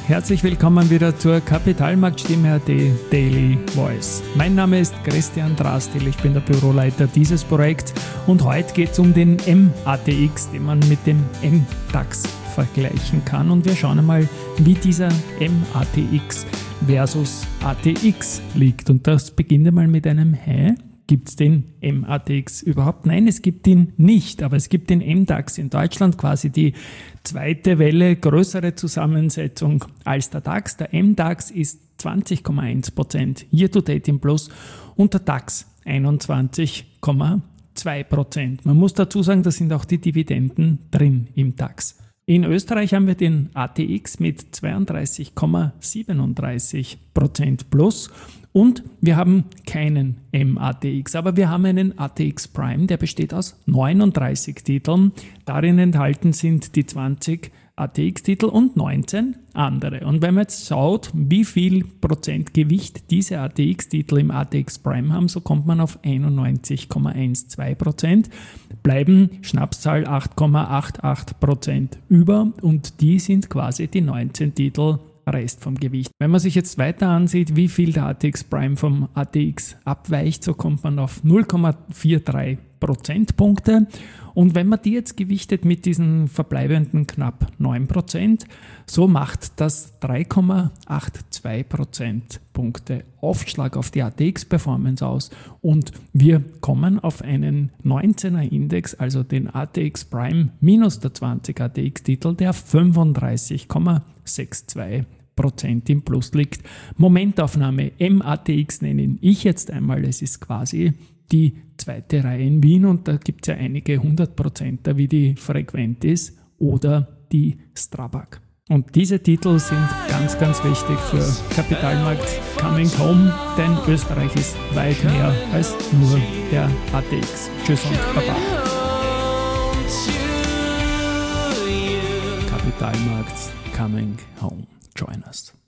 herzlich willkommen wieder zur Kapitalmarktstimme.at Daily Voice. Mein Name ist Christian Drastil, ich bin der Büroleiter dieses Projekts und heute geht es um den MATX, den man mit dem MDAX vergleichen kann. Und wir schauen einmal, wie dieser MATX versus ATX liegt. Und das beginnt einmal mit einem Hä. Gibt es den MATX überhaupt? Nein, es gibt ihn nicht, aber es gibt den MDAX in Deutschland, quasi die zweite Welle, größere Zusammensetzung als der DAX. Der MDAX ist 20,1% year-to-date im Plus und der DAX 21,2%. Man muss dazu sagen, da sind auch die Dividenden drin im DAX. In Österreich haben wir den ATX mit 32,37% plus und wir haben keinen MATX, aber wir haben einen ATX Prime, der besteht aus 39 Titeln. Darin enthalten sind die 20 ATX-Titel und 19 andere. Und wenn man jetzt schaut, wie viel Prozent Gewicht diese ATX-Titel im ATX Prime haben, so kommt man auf 91,12%, bleiben Schnapszahl 8,88% über und die sind quasi die 19 Titel Rest vom Gewicht. Wenn man sich jetzt weiter ansieht, wie viel der ATX Prime vom ATX abweicht, so kommt man auf 0,43 Prozentpunkte. Und wenn man die jetzt gewichtet mit diesen verbleibenden knapp 9%, so macht das 3,82 Prozentpunkte Aufschlag auf die ATX-Performance aus. Und wir kommen auf einen 19er Index, also den ATX Prime minus der 20 ATX-Titel, der 35,62% im Plus liegt. Momentaufnahme MATX nennen ich jetzt einmal, es ist quasi die zweite Reihe in Wien und da gibt es ja einige 100%er wie die Frequentis oder die Strabag. Und diese Titel sind ganz, ganz wichtig für Kapitalmarkt Coming Home, denn Österreich ist weit mehr als nur der ATX. Tschüss und Baba. Kapitalmarkt Coming Home. Join us.